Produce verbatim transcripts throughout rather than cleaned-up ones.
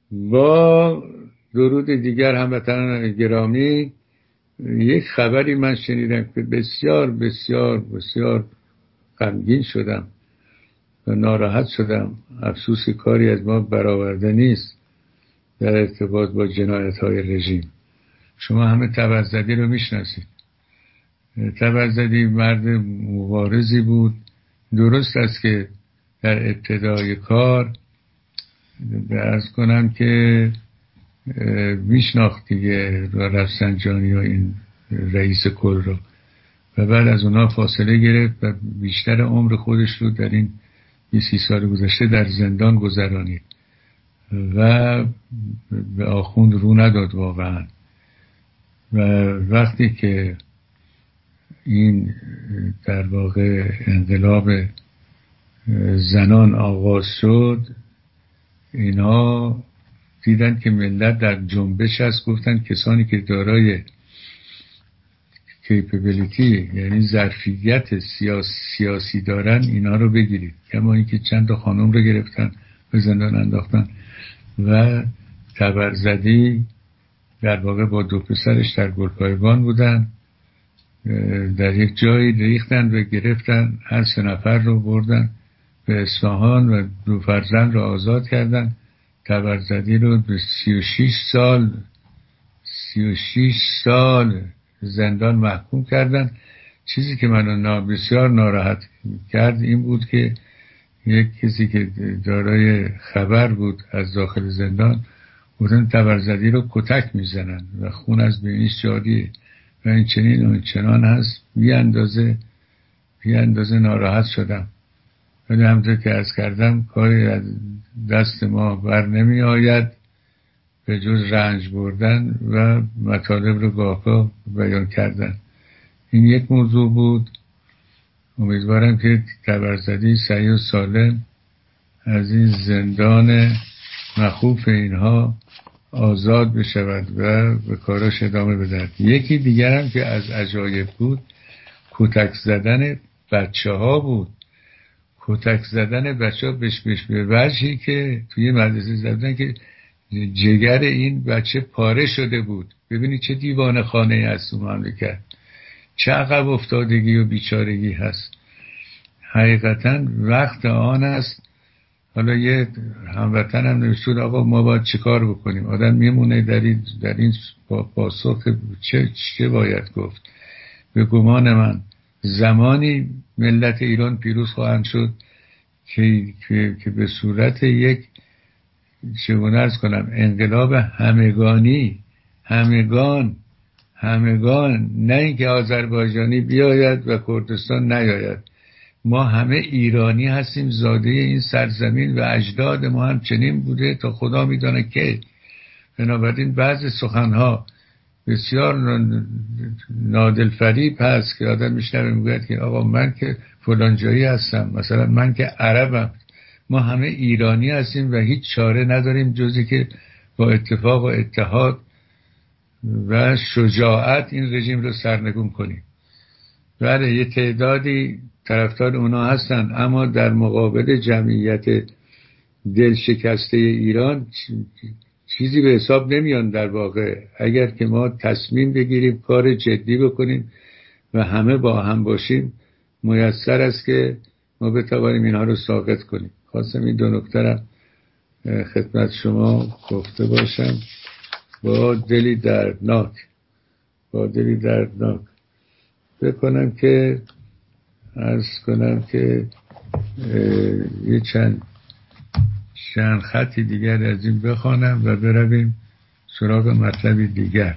با درود دیگر هموطنان گرامی، یک خبری من شنیدم که بسیار بسیار بسیار غمگین شدم و ناراحت شدم. افسوس کاری از ما برآورده نیست در ارتباط با جنایت‌های رژیم. شما همه تبرزدی رو میشناسید. تبرزدی مرد مبارزی بود. درست است که در ابتدای کار عرض کنم که میشناخت دیگه رفسنجانی و این رئیس کل رو و بعد از اونا فاصله گرفت و بیشتر عمر خودش رو در این بیست سال گذشته در زندان گذرانید و به آخوند رو نداد واقعا. و وقتی که این در واقع انقلاب زنان آغاز شد، اینا دیدن که ملت در جنبش هست، گفتن کسانی که دارای کیپبلیتی یعنی ظرفیت سیاسی, سیاسی دارن اینا رو بگیرید. کما اینکه چند تا خانم رو گرفتن به زندان انداختن و تبرزدی در واقع با دو پسرش در گلپایگان بودن، در یک جایی ریختن و گرفتن، هر سه نفر رو بردن به اصفهان و دو فرزند رو آزاد کردن. تبرزدی رو به سی و شیش سال سی و شیش سال زندان محکوم کردن. چیزی که منو بسیار ناراحت کرد این بود که یک کسی که دارای خبر بود از داخل زندان بودن تبرزدی رو کتک میزنن و خون از بینیش جاریه و این چنین و این چنان هست. بی اندازه بی اندازه ناراحت شدم. ولی همونطور که عرض کردم کاری از دست ما بر نمی آید به جز رنج بردن و مطالب رو گاهگاه بیان کردن. این یک موضوع بود. امیدوارم که تبرزدی صحیح و سالم از این زندان مخوف اینها آزاد بشود و به کاراش ادامه بدهد. یکی دیگر هم که از عجایب بود کتک زدن بچه ها بود. کتک زدن بچه ها بش بش به وجهی که توی مدرسه زدن که جگر این بچه پاره شده بود. ببینید چه دیوانه خانه هست تو مملکت، چه عقب افتادگی و بیچارگی هست. حقیقتا وقت آن است. حالا یه هموطن هم نوشتون آقا ما باید چه کار بکنیم. آدم میمونه در این, در این پاسخ چه, چه باید گفت. به گمان من زمانی ملت ایران پیروز خواهند شد که, که, که به صورت یک چگونه ارز کنم انقلاب همگانی همگان همگان نه اینکه آذربایجانی بیاید و کردستان نیاید. ما همه ایرانی هستیم، زاده این سرزمین و اجداد ما هم چنین بوده تا خدا میدانه که. بنابراین بعض سخنها بسیار نادلفریب هست که آدم میشنوه میگوید که آقا من که فلان جایی هستم، مثلا من که عربم. ما همه ایرانی هستیم و هیچ چاره نداریم جزی که با اتفاق و اتحاد و شجاعت این رژیم رو سرنگون کنیم. بله یه تعدادی طرفدار اونا هستن، اما در مقابل جمعیت دل شکسته ایران چیزی به حساب نمیان. در واقع اگر که ما تصمیم بگیریم کار جدی بکنیم و همه با هم باشیم میسر است که ما بتوانیم اینها رو ساقط کنیم. خواستم این دو نکته را خدمت شما گفته باشم با دلی دردناک با دلی دردناک بکنم که عرض کنم که یه چند چند خطی دیگر از این بخوانم و برویم سراغ مطلبی دیگر.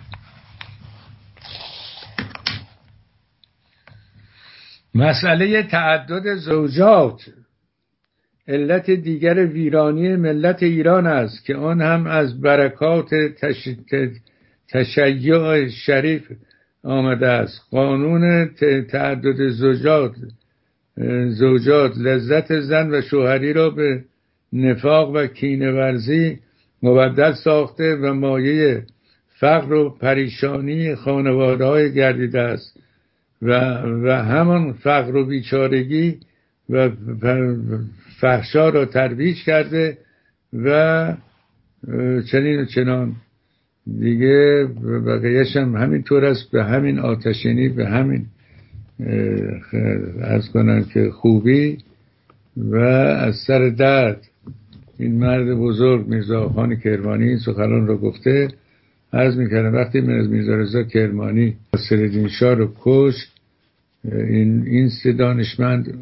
مسئله تعدد زوجات علت دیگر ویرانی ملت ایران است که آن هم از برکات تش... تشیع شریف آمده است. قانون تعدد زوجات زوجات لذت زن و شوهری را به نفاق و کینه ورزی مبدل ساخته و مایه فقر و پریشانی خانواده‌های گردیده است و و همان فقر و بیچارگی و فحشا را ترویج کرده و چنین و چنان دیگه. بقیهش هم همینطور است، به همین آتشینی، به همین عرض کنم که خوبی و از سر درد. این مرد بزرگ میرزا خان کرمانی این سخنان رو گفته. عرض میکردم وقتی من از میرزا رضا کرمانی ناصرالدین شاه رو کشت، این این سه دانشمند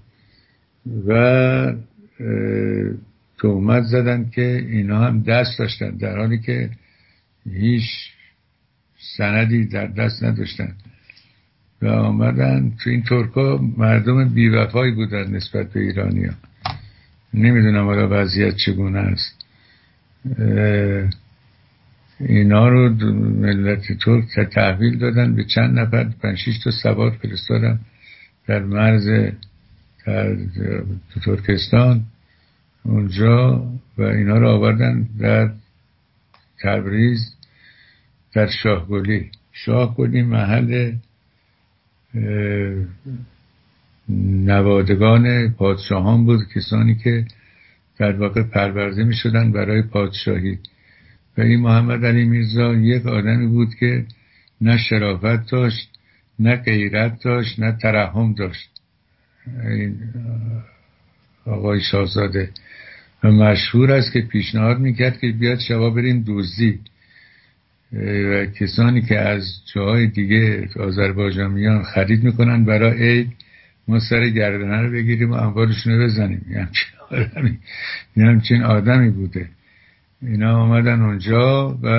و تهمت زدن که اینا هم دست داشتن، در حالی که هیچ سندی در دست نداشتن و آمدن تو. این ترکا مردم بیوفایی بودن نسبت به ایرانی ها. نمیدونم حالا وضعیت چگونه است. اینا رو ملت ترک تحویل دادن به چند نفر، پنج شش تا سوار فرستادن در مرز در ترکستان اونجا و اینا رو آوردن در تبریز، در شاهگلی. شاهگلی محل نوادگان پادشاهان بود، کسانی که در واقع پرورده می شدن برای پادشاهی. و این محمد علی میرزا یک آدمی بود که نه شرافت داشت، نه غیرت داشت، نه ترحم داشت. این آقای شاهزاده و مشهور است که پیشنهاد میکرد که بیاد شبا بریم دزدی و کسانی که از جاهای دیگه آذربایجانیان خرید میکنن برای عید، ما سر گردنه رو بگیریم و انبارشون رو بزنیم. یه همچین آدمی یه همچین آدمی بوده. اینا آمدن اونجا و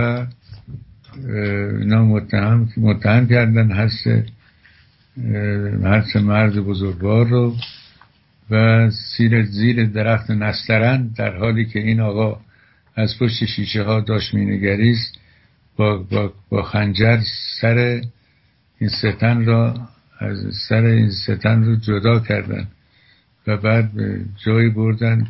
اینا متهم متهم کردن هر سه هر سه مرد بزرگوار رو و زیر زیر درخت نسترن، در حالی که این آقا از پشت شیشه ها داشت مینگریست، با, با, با خنجر سر این ستن را از سر این ستن رو جدا کردن و بعد به جایی بردن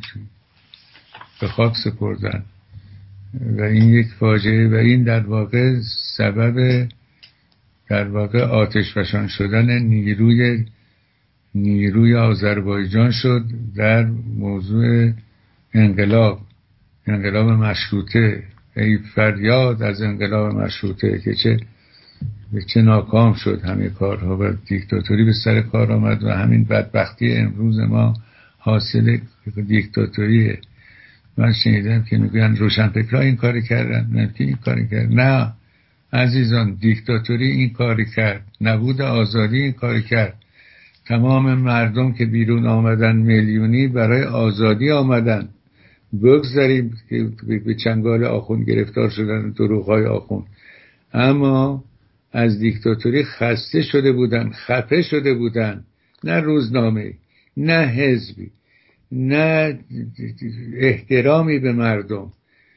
به خاک سپردن. و این یک فاجعه و این در واقع سبب در واقع آتش فشان شدن نیروی نیروی آذربایجان شد در موضوع انقلاب انقلاب مشروطه. ای فریاد از انقلاب مشروطه که چه چه ناکام شد همه کارها و دیکتاتوری به سر کار آمد و همین بدبختی امروز ما حاصل دیکتاتوریه. من شنیدم که میگن روشنفکرها این کاری کردن، نه که این کاری کرد. نه عزیزان، دیکتاتوری این کاری کرد، نبود آزادی این کاری کرد. تمام مردم که بیرون آمدن میلیونی برای آزادی آمدن. بگذاریم که به چنگال آخوند گرفتار شدن، دروغ‌های آخوند، اما از دیکتاتوری خسته شده بودن، خفه شده بودن. نه روزنامه، نه حزبی، نه احترامی به مردم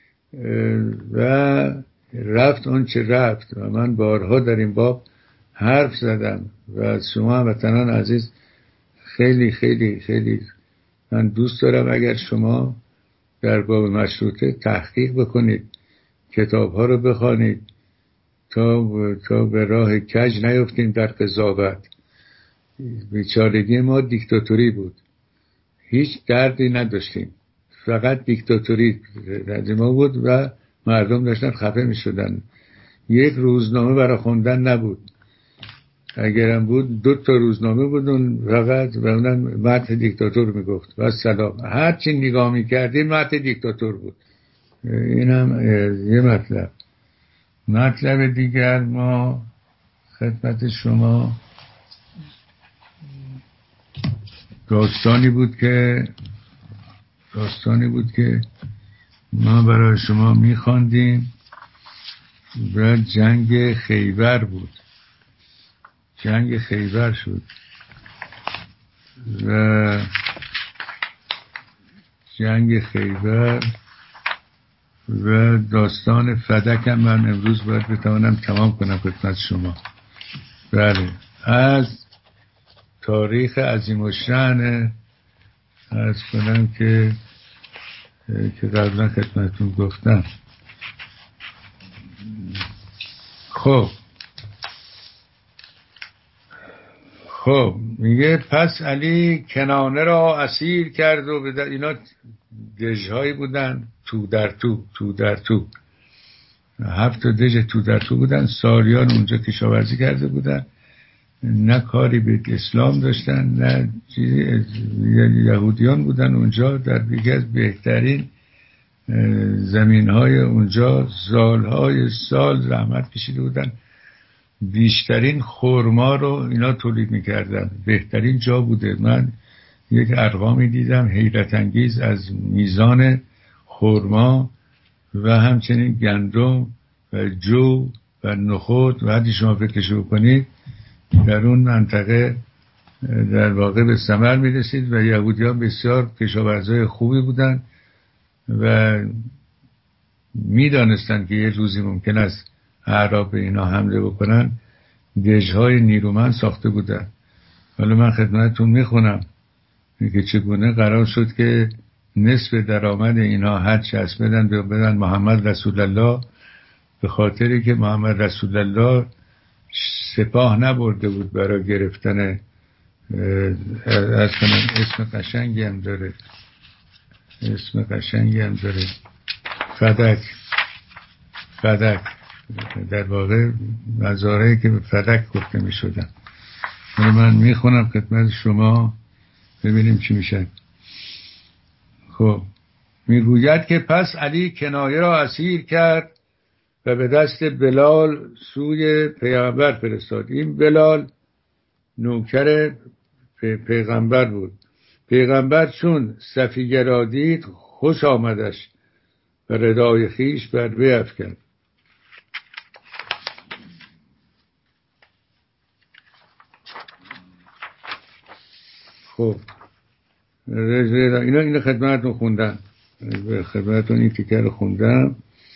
و رفت اون چه رفت. و من بارها در این باب حرف زدم و از شما هموطنان عزیز خیلی خیلی خیلی من دوست دارم اگر شما در باب مشروطه تحقیق بکنید، کتاب ها رو بخوانید تا تا به راه کج نیفتیم در قضاوت. بیچارگی ما دیکتاتوری بود، هیچ دردی نداشتیم، فقط دیکتاتوری رد ما بود و مردم داشتن خفه می شدن. یک روزنامه برای خوندن نبود، اگرم بود دو تا روزنامه بودن فقط و اونم متن دیکتاتور می گفت و سلام. هر چی نگاه می کردیم متن دیکتاتور بود. اینم یه مطلب. مطلب دیگر ما خدمت شما داستانی بود که داستانی بود که ما برای شما میخواندیم و جنگ خیبر بود. جنگ خیبر شد و جنگ خیبر و داستان فدک هم من امروز باید بتوانم تمام کنم خدمت شما. بله، از تاریخ عظیم الشأن از کنم که که قبلا خدمتتون گفتم. خب خب میگه پس علی کنانه را اسیر کرد و اینا دژهایی بودن، تو در تو تو در تو هفت تا دژ تو در تو بودن. سالیان اونجا کشاورزی کرده بودن، نه کاری به اسلام داشتن نه چیزی. یهودیان بودن اونجا در یکی از بهترین زمین های اونجا، سالهای سال زحمت کشیده بودن، بیشترین خرما رو اینا تولید میکردن، بهترین جا بوده. من یک ارقامی دیدم حیرت انگیز از میزان خرما و همچنین گندم و جو و نخود و حتی شما فکرشو بکنید در اون منطقه در واقع به ثمر میرسید و یهودیان بسیار کشاورزای خوبی بودن و میدانستند که یه روزی ممکن است اعراب به اینا حمله بکنن. دژهای نیرومند ساخته بودن. حالا من خدمتتون میخونم که چگونه قرار شد که نصف درآمد اینا هرچی هست بدن بدن محمد رسول الله، به خاطری که محمد رسول الله سپاه نبرده بود برای گرفتن، از کنم اسم قشنگی هم داره، اسم قشنگی هم داره فدک. فدک در واقع مزارعی که به فدک گفته می شدن. من میخونم خدمت شما ببینیم چی میشه. خب میگوید که پس علی کنایه را اسیر کرد و به دست بلال سوی پیغمبر فرستاد. این بلال نوکر پیغمبر بود. پیغمبر چون صفیه را دید خوش آمدش و ردای خیش بر وی افکند. خب اینا اینا خدمتتون خوندم، خدمتتون این تیکه رو خوندم.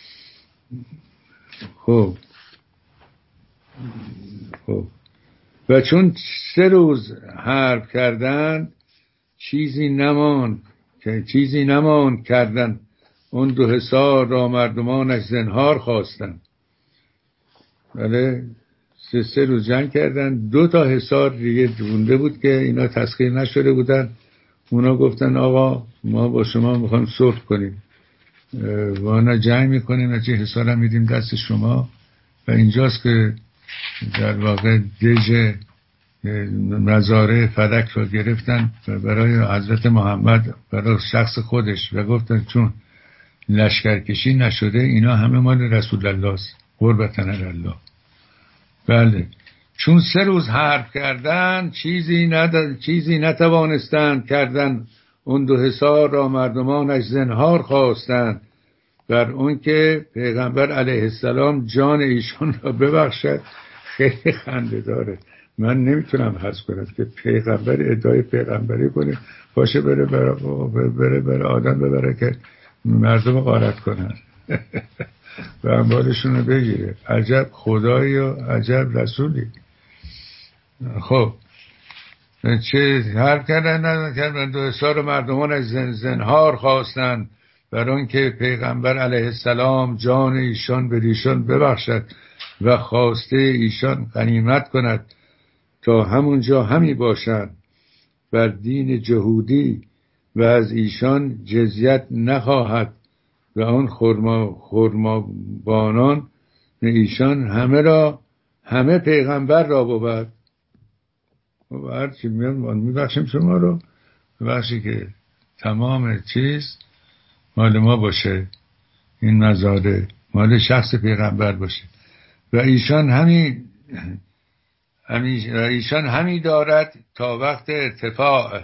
خب خب و چون سه روز حرب کردند چیزی نمان که چیزی نمان کردن اون دو حصار را مردمانش زنهار خواستند. بله سه سه روز جنگ کردن، دو تا حصار دیگه مونده بود که اینا تسخیر نشده بودن. اونا گفتن آقا ما با شما میخوایم صلح کنیم و نه جنگ میکنیم نه چه حصار هم میدیم دست شما. و اینجاست که در واقع دژ مزارع فدک رو گرفتن و برای حضرت محمد برای شخص خودش و گفتن چون لشکرکشی نشده اینا همه مال رسول الله است قربتن الله. بله چون سه روز حرب کردن چیزی ند... چیزی نتوانستند کردن اون دو حصار را مردمانش زنهار خواستند بر اون که پیغمبر علیه السلام جان ایشان را ببخشد. خیلی خنده داره. من نمیتونم حس کنم که پیغمبر ادعای پیغمبری کنه باشه بره بره بره, بره آدم ببره که مردم غارت کنن و اموالشون رو بگیره. عجب خدایی و عجب رسولی. خب چه حرف کردن ندن دو حصار مردمان از زن زنهار خواستن بر اون که پیغمبر علیه السلام جان ایشان به ایشان ببخشد و خواسته ایشان غنیمت کند تا همونجا همی باشند بر دین جهودی و از ایشان جزیت نخواهد و آن خرما خرمابانان ایشان همه را همه پیغمبر را بود و هرچی میان میبخشیم شما رو بخشی که تمام چیز مال ما باشه، این مزاره مال شخص پیغمبر باشه و ایشان همین همی و ایشان همی دارد تا وقت ارتفاع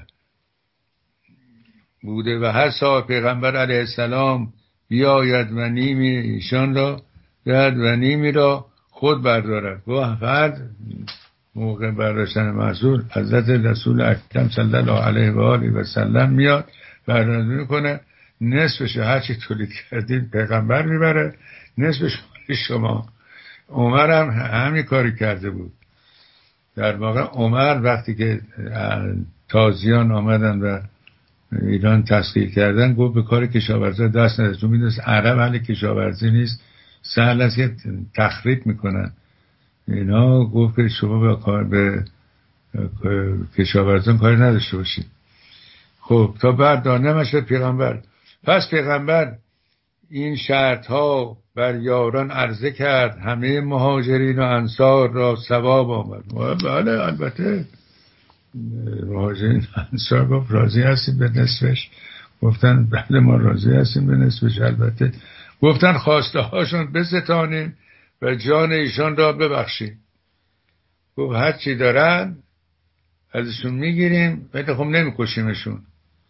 بوده و هر سال پیغمبر علیه السلام بیاید و نیمی ایشان را دهد و نیمی را خود بردارد. و فرد موقع برداشتن محصول حضرت رسول اکرم صلی الله علیه و آله و سلم میاد برداشت میکنه، نصفش هرچی تولید کردید پیغمبر میبره، نصفش شما. عمر هم همین کاری کرده بود. در واقع عمر وقتی که تازیان آمدن و ایران تسخیر کردن گفت به کار کشاورزی دست ندید، چون میدونست عرب اهل کشاورزی نیست، سهل است که تخریب میکنن اینا. گفت که شما به کار به کشاورزان کاری نداشته باشید. خب تا بعد دانه مشه پیغمبر. پس پیغمبر این شرطها بر یاران عرضه کرد، همه مهاجرین و انصار را ثواب آمد. بله البته مهاجرین انصار گفت راضی هستیم به نصفش، گفتن بله ما راضی هستیم به نصفش. البته گفتن خواسته هاشون بستانیم و جان ایشان را ببخشیم. گفت هر چی دارن ازشون میگیریم ولی خب نمیکشیمشون.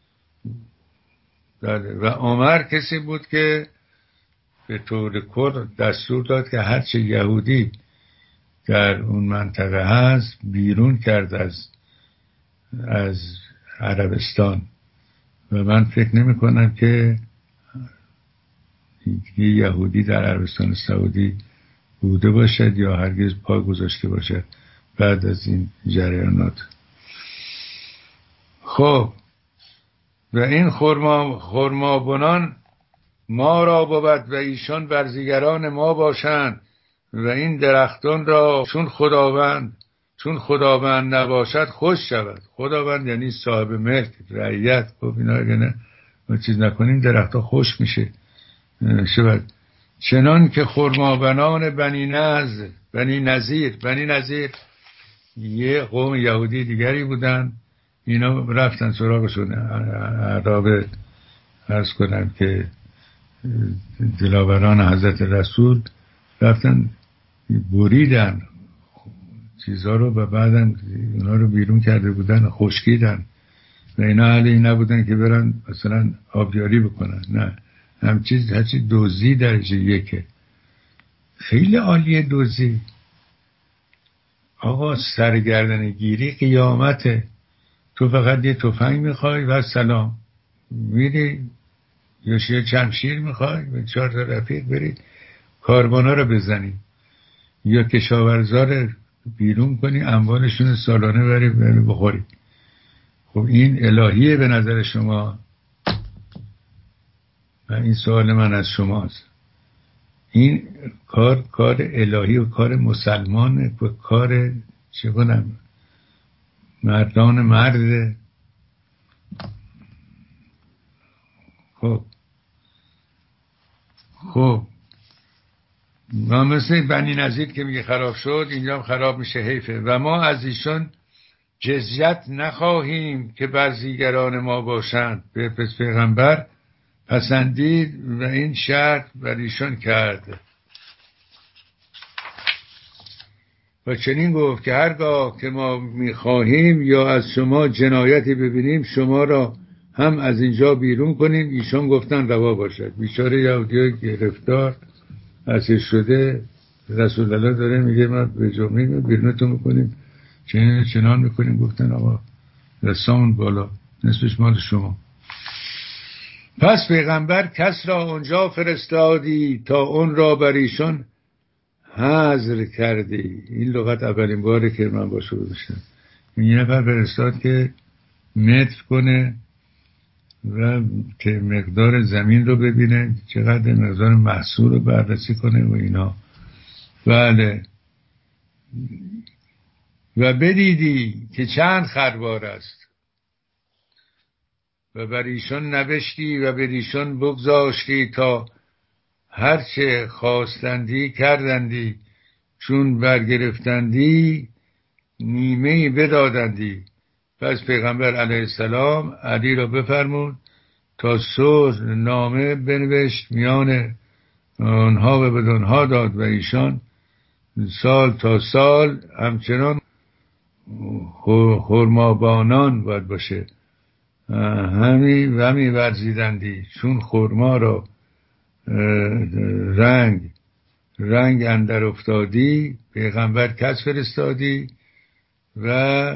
و عمر کسی بود که به طور کل دستور داد که هرچی یهودی در اون منطقه هست بیرون کرد از از عربستان. و من فکر نمی کنم که یه یهودی در عربستان سعودی بوده باشد یا هرگز پا گذاشته باشد بعد از این جریانات. خب و این خرما خرمابنان ما را بود و ایشان برزیگران ما باشند و این درختان را چون خداوند چون خداوند نباشد خوش شود. خداوند یعنی صاحب ملک رعیت. خب اینا اگه نه ما چیز نکنیم درختها خوش میشه شود. چنان که خرمابنان بنی نضر بنی نظیر بنی نظیر یه قوم یهودی دیگری بودن، اینا رفتن سراغشون اعراب عرض کنم که دلاوران حضرت رسول رفتن بریدن چیزها رو و بعدم اونا رو بیرون کرده بودن خشکیدن و اینا اهل نبودن که برن مثلا آبیاری بکنن. نه هم چیز هرچی دوزی درجه یکه. خیلی عالیه دوزی آقا. سرگردن گیری قیامته. تو فقط یه تفنگ میخوای و سلام میری یا یه چمشیر میخوای و چهار تا رفیق بری کاربانا رو بزنی یا کشاورزا رو بیرون کنی اموالشون سالانه بری بری بخوری. خب این الهیه به نظر شما؟ و این سوال من از شماست. این کار کار الهی و کار مسلمانه و کار چه کنم مردان مرده. خب خب ما مثل بنی نظیر که میگه خراب شد اینجا هم خراب میشه، حیفه. و ما از ایشان جزیت نخواهیم که برزیگران ما باشند. به پس پیغمبر پسندید و این شرط بر ایشان کرد و چنین گفت که هرگاه که ما میخواهیم یا از شما جنایتی ببینیم شما را هم از اینجا بیرون کنیم. ایشان گفتن روا باشد. بیچاره یهودی گرفتار اسیر شده رسول الله داره میگه ما به جمعه بیرونتون میکنیم چنین چنان میکنیم. گفتن آقا رسان بالا نصفش مال شما. پس پیغمبر کس را اونجا فرستادی تا اون را بر ایشان حظر کردی. این لغت اولین باره که من با شروع داشتم. این نفر فرستاد که متر کنه و که مقدار زمین رو ببینه چقدر مقدار محصول رو بررسی کنه و اینا. بله و بدیدی که چند خروار است و بر ایشان نوشتی و بر ایشان بگذاشتی تا هرچه خواستندی کردندی، چون برگرفتندی نیمه بدادندی. پس پیغمبر علیه السلام علی را بفرمود تا صلح نامه بنوشت میان آنها و بدانها داد و ایشان سال تا سال همچنان خرمابانان باید باشه همی و همی ورزیدندی، چون خرما را رنگ رنگ اندر افتادی پیغمبر کس فرستادی و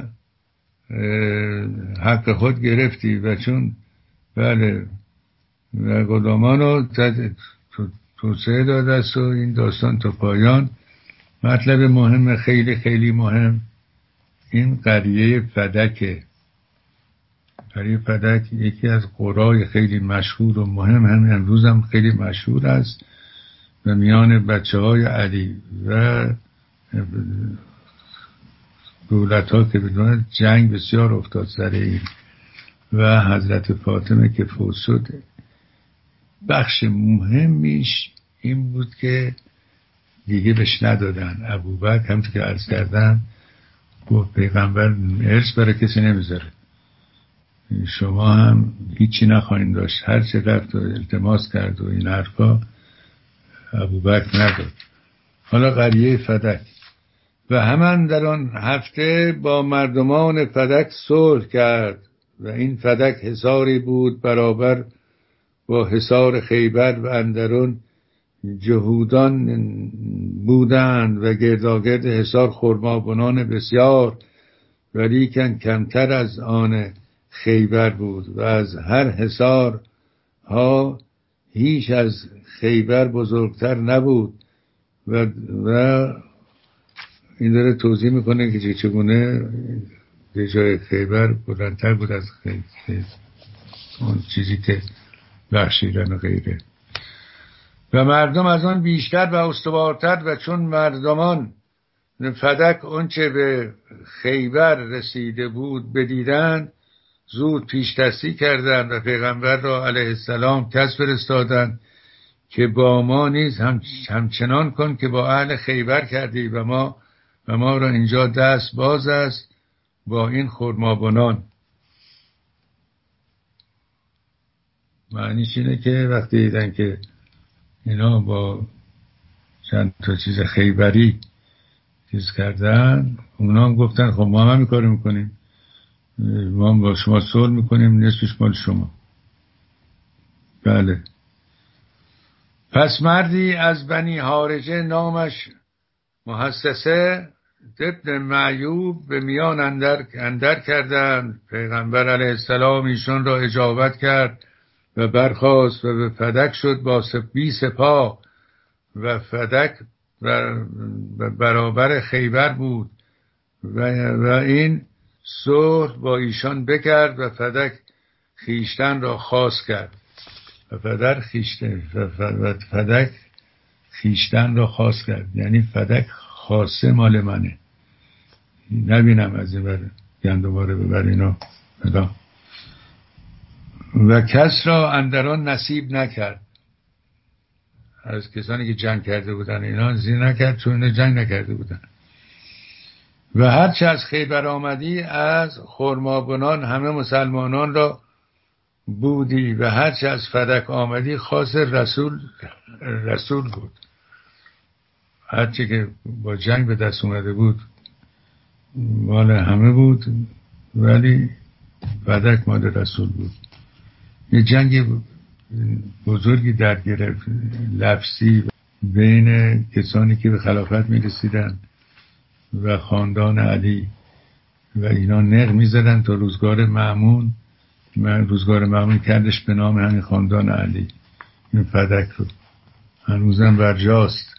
حق خود گرفتی و چون بله و غلامان رو توسعه داده است و این داستان تا پایان. مطلب مهم خیلی خیلی مهم این قریه فدکه. قریه فدک یکی از قرای خیلی مشهور و مهم، هم امروز هم خیلی مشهور است و میان بچه های علی و دولت ها که بدون جنگ بسیار افتاد سر این و حضرت فاطمه که فوت شد. بخش مهمیش این بود که دیگه بهش ندادن. ابوبکر همونطور که عرض کردم گفت پیغمبر ارث برای کسی نمیذاره، شما هم هیچی نخواهید داشت. هر چه رفت و التماس کرد و این حرفا ابوبکر نداد. حالا قریه فدک و همان در آن هفته با مردمان فدک صلح کرد و این فدک حصاری بود برابر با حصار خیبر و اندرون جهودان بودند و گرداگرد حصار خرمابنان بسیار، ولیکن کمتر از آن خیبر بود و از هر حصار ها هیچ از خیبر بزرگتر نبود. و, و این داره توضیح میکنه که چگونه به جای خیبر بلندتر بود از خیبر، اون چیزی که بخشیدن و غیره. و مردم از آن بیشتر و استوارتر و چون مردمان فدک اونچه به خیبر رسیده بود بدیدن زود پیش دستی کردند و پیغمبر را علیه السلام کس فرستادند که با ما نیز هم همچنان کن که با اهل خیبر کردی و ما و ما را اینجا دست باز است با این خرمابنان. معنیش اینه که وقتی دیدن که اینا با چند تا چیز خیبری چیز کردن، اونا هم گفتن خب ما هم همین کارو میکنیم، ما هم با شما صلح میکنیم، نصفش مال شما. بله. پس مردی از بنی حارجه نامش محسسه ابن معیوب به میان اندر, اندر کردند. پیغمبر علیه السلام ایشان را اجابت کرد و برخاست و به فدک شد با بی سپاه و فدک بر برابر خیبر بود و, و این صلح با ایشان بکرد و فدک خیشتن را خاص کرد و فدک خیشتن و فدک خیشتن را خاص کرد، یعنی فدک خاصه مال منه، نبینم از این بر گند دوباره ببر اینا بدا. و کس را اندران نصیب نکرد از کسانی که جنگ کرده بودن، اینا زیر نکرد چون اینا جنگ نکرده بودن. و هرچه از خیبر آمدی از خرمابنان همه مسلمانان را بودی و هرچه از فدک آمدی خاص رسول رسول بود. هرچه که با جنگ به دست اومده بود مال همه بود، ولی فدک مال رسول بود. یه جنگ بزرگی در گرفت لفظی بین کسانی که به خلافت می رسیدن و خاندان علی و اینا نق می زدن تا روزگار مأمون، من روزگار مأمون کردش به نام همین خاندان علی. این فدک رو هنوزم برجاست.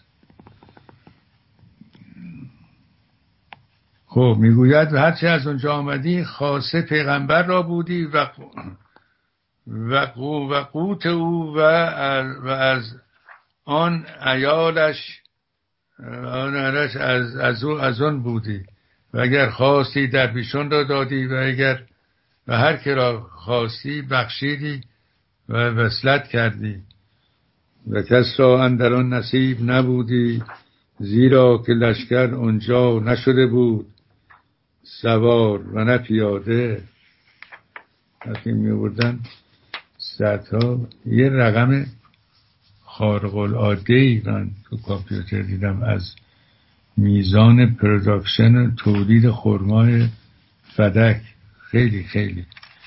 خب میگوید و هرچه از اونجا آمدی خاصه پیغمبر را بودی و و قوت او و و از آن عیالش آن عیالش از از او از آن بودی و اگر خواستی در پیشون را دادی و اگر و هر که را خواستی بخشیدی و وصلت کردی و کس را اندران نصیب نبودی، زیرا که لشکر اونجا نشده بود سوار و نه پیاده. وقتی می بردن صدها یه رقم خارق العاده‌ای من تو کامپیوتر دیدم از میزان پروداکشن تولید خرمای فدک. خیلی خیلی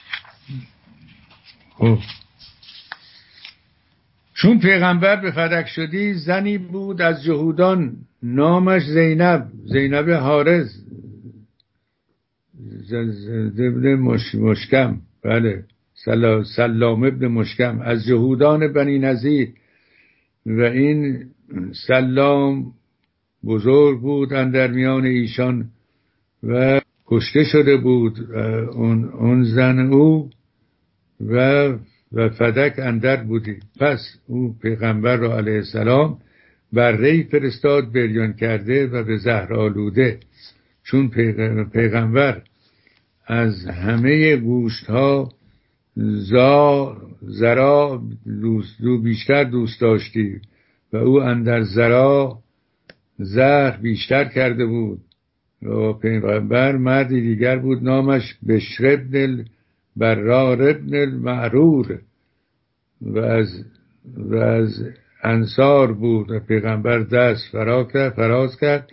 خب. چون پیغمبر به فدک شدی زنی بود از جهودان نامش زینب زینب حارث ابن مش... مشکم بله سلام ابن مشکم از جهودان بنی نذیر و این سلام بزرگ بود در میان ایشان و کشته شده بود اون, اون زن او و و فدک اندر بودی. پس او پیغمبر را علیه السلام بر ری فرستاد بریان کرده و به زهر آلوده. چون پیغمبر از همه گوشت ها زا زرا دوست دو بیشتر دوست داشتی و او اندر زرا زهر بیشتر کرده بود. و پیغمبر مردی دیگر بود نامش بشر ابن برار ابن المعرور و از و از انصار بود. و پیغمبر دست فرا کرد فراز کرد،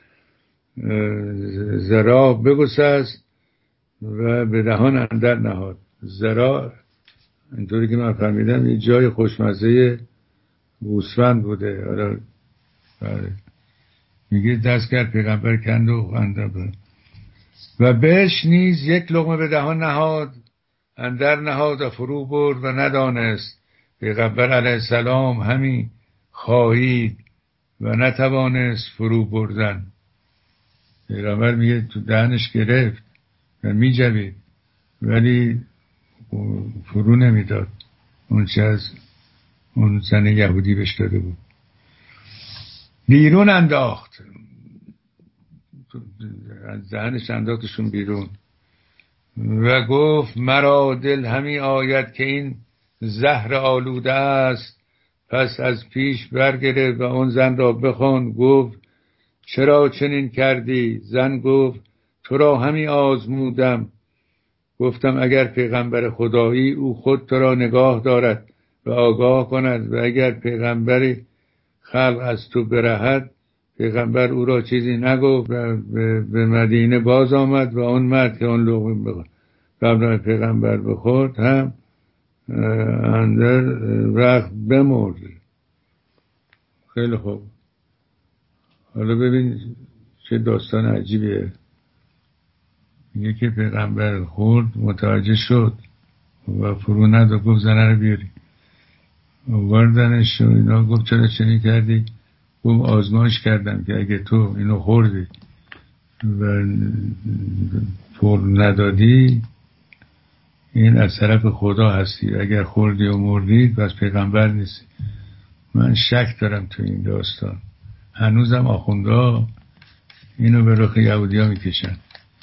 زرا بگسست و به دهان اندر نهاد. زرا اینطوری که من فهمیدم یه جای خوشمزه گوسفند بوده. آره بله. میگه دست کرد پیغمبر کند و اندر بود و بهش نیز یک لقمه به دهان نهاد، اندر نهاد و فرو برد و ندانست. پیغمبر علیه السلام همین خواهید و نتوانست فرو بردن. پیغمبر میگه تو دهنش گرفت و میجوید ولی فرو نمیداد اون چه از اون زن یهودی بهش داده بود. بیرون انداخت، از دهنش انداختشون بیرون و گفت مرا دل همی آید که این زهر آلوده است. پس از پیش برگرفت و اون زن را بخواند. گفت چرا چنین کردی؟ زن گفت تو را همی آزمودم. گفتم اگر پیغمبر خدایی او خود تو را نگاه دارد و آگاه کند و اگر پیغمبر خلق از تو برهد. پیغمبر او را چیزی نگفت و به مدینه باز آمد و اون مرد که اون لقمه بخورد قبل پیغمبر بخورد هم اندر رخت بمرد. خیلی خوب، حالا ببین چه داستان عجیبیه. میگه که پیغمبر خورد متوجه شد و فرو نداد، گفت زنه رو بیاری. آوردنش و اینا. گفت چرا چنین کردی؟ گفت آزمایش کردم که اگه تو اینو خوردی و فرو ندادی این از طرف خدا هستی، اگر خوردی و مردی پس پیغمبر نیستی. من شک دارم تو این داستان. هنوزم آخونده اینو به رخ یهودی ها میکشن.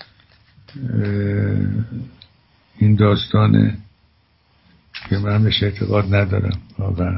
این داستانه که من بهش اعتقاد ندارم واقعا.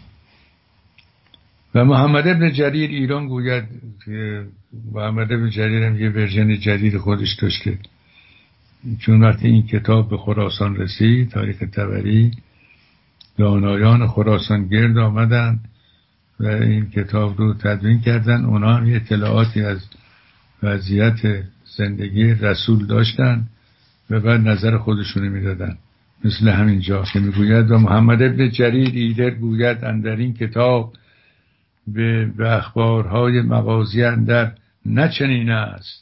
و محمد ابن جریر ایران گوید که محمد ابن جریر هم یه ورژن جدید خودش داشته، چون وقتی این کتاب به خراسان رسید تاریخ طبری، دانایان خراسان گرد آمدن و این کتاب رو تدوین کردن. اونا هم یه اطلاعاتی از وضعیت زندگی رسول داشتن و بعد نظر خودشونو میدادن، مثل همین جا که میگوید و محمد ابن جریر ایدر گوید اندر این کتاب به, به اخبارهای مغازی اندر نچنین است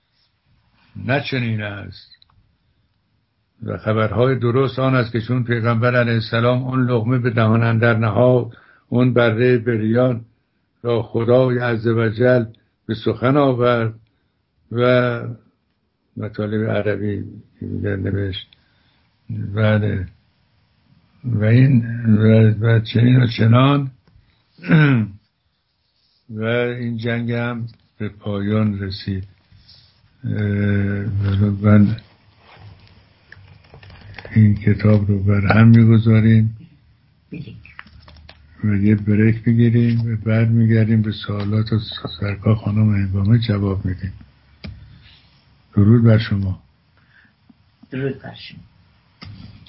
نچنین است و خبرهای درست آن است که چون پیغمبر علیه السلام اون لقمه به دهان اندر نهاد، اون بره بریان را خدای عزوجل به سخن آورد و مطالب عربی که میگن نوشت. بله و این و, و چنین و چنان و این جنگ هم به پایان رسید. من این کتاب رو بر هم میگذاریم و یه بریک بگیریم و بعد میگردیم به سوالات و سرکار خانم هنگامه جواب میدیم. درود بر شما. درود بر شما.